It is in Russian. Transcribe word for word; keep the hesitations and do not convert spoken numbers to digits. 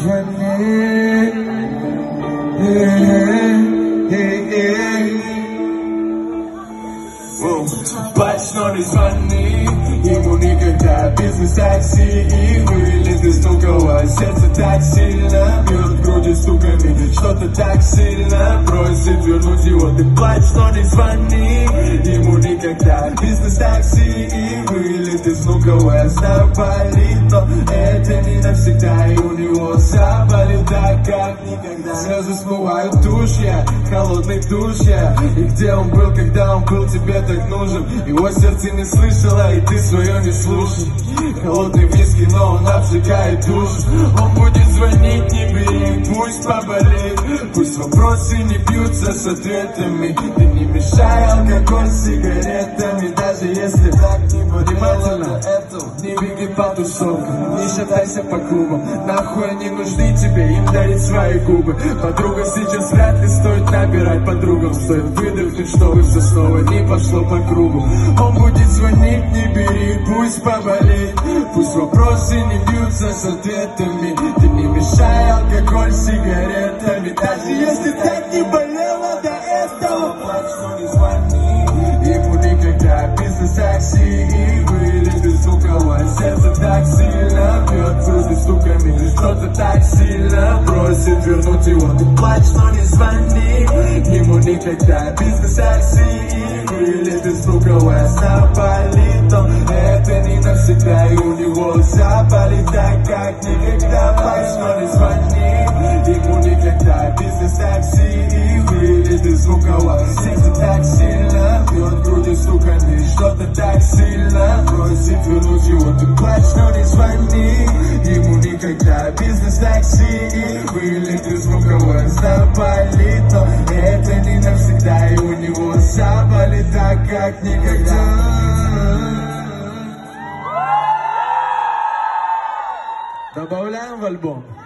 звонит. Плачь, но не звони, ему никогда бизнес-такси и вылет из другого. Сердце так сильно бьет в груди стуками, что-то так сильно просит вернуть его. Ты плачь, но не звони, ему никогда бизнес-такси и вылет из другого. Заболит, но это не навсегда, и у него заболит так, как никогда. Слезы смывают душ, я холодный душ, я. И где он был, когда он был тебе так нужен? Его сердце не слышало, и ты свое не слушай. Холодный виски, но он обжигает душу. Он будет звонить, не бери, пусть поболеет. Пусть вопросы не бьются с ответами. Ты не мешай алкоголь с сигаретами. Даже если так не внимательно, не беги по тусовкам, не шатайся по клубам. Нахуй они нужны тебе, им дарить свои губы. Подруга сейчас вряд ли стоит набирать подругам. Стоит выдохнуть, чтобы все снова не пошло по кругу. Он будет звонить, не бери, пусть поболеет. Пусть вопросы не бьются с ответами. Ты не мешай алкоголь с сигаретами. Даже если так не болело до этого. Плачь, но не звони, ему никогда бизнес-такси и вылет из звукового. Сердце так сильно бьет в груди стуками, что-то так сильно просит вернуть его. Ты плачь, но не звони, ему никогда бизнес-такси и вылет из звукового. Заболит, но это не навсегда, и у него заболит так, как никогда. Плачь, но не звони, ему никогда бизнес-такси и вылет из звукового. Сердце так сильно бьет в груди стуками, что-то так сильно просит вернуть его. Ты плачь, но не звони, ему никогда бизнес-такси и вылет из звукового. Заболит, но это не навсегда, и у него заболит так, как никогда. Добавляем в альбом.